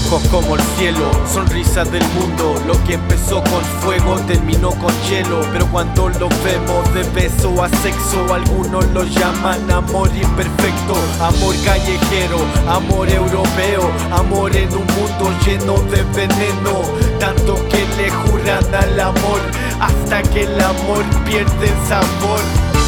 Rojo como el cielo, sonrisa del mundo. Lo que empezó con fuego terminó con hielo. Pero cuando lo vemos de beso a sexo, algunos lo llaman amor imperfecto. Amor callejero, amor europeo, amor en un mundo lleno de veneno. Tanto que le juran al amor hasta que el amor pierde el sabor.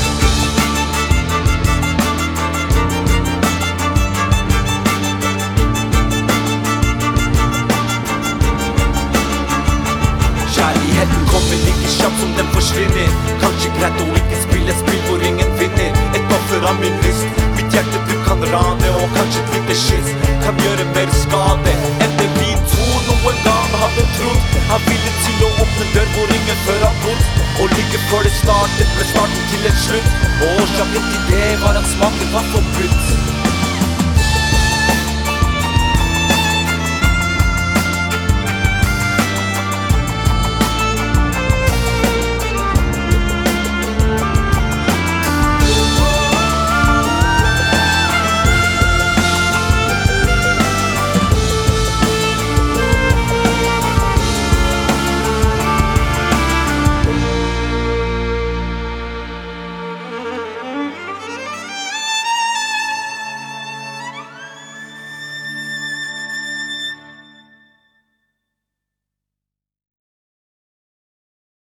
Kjærligheten kommer, ligger kjapt som den forsvinner. Kanskje greit å ikke spille spill hvor ingen vinner. Et offer av min lyst, mitt hjerte du kan rane. Og kanskje et lite kyss kan gjøre mer skade enn det vi to noen gang hadde trodd. Han ville til å åpne dør hvor ingen før har bodd. Og like før det startet ble starten til en slutt. Og årsaken til det var at smaken var forbudt.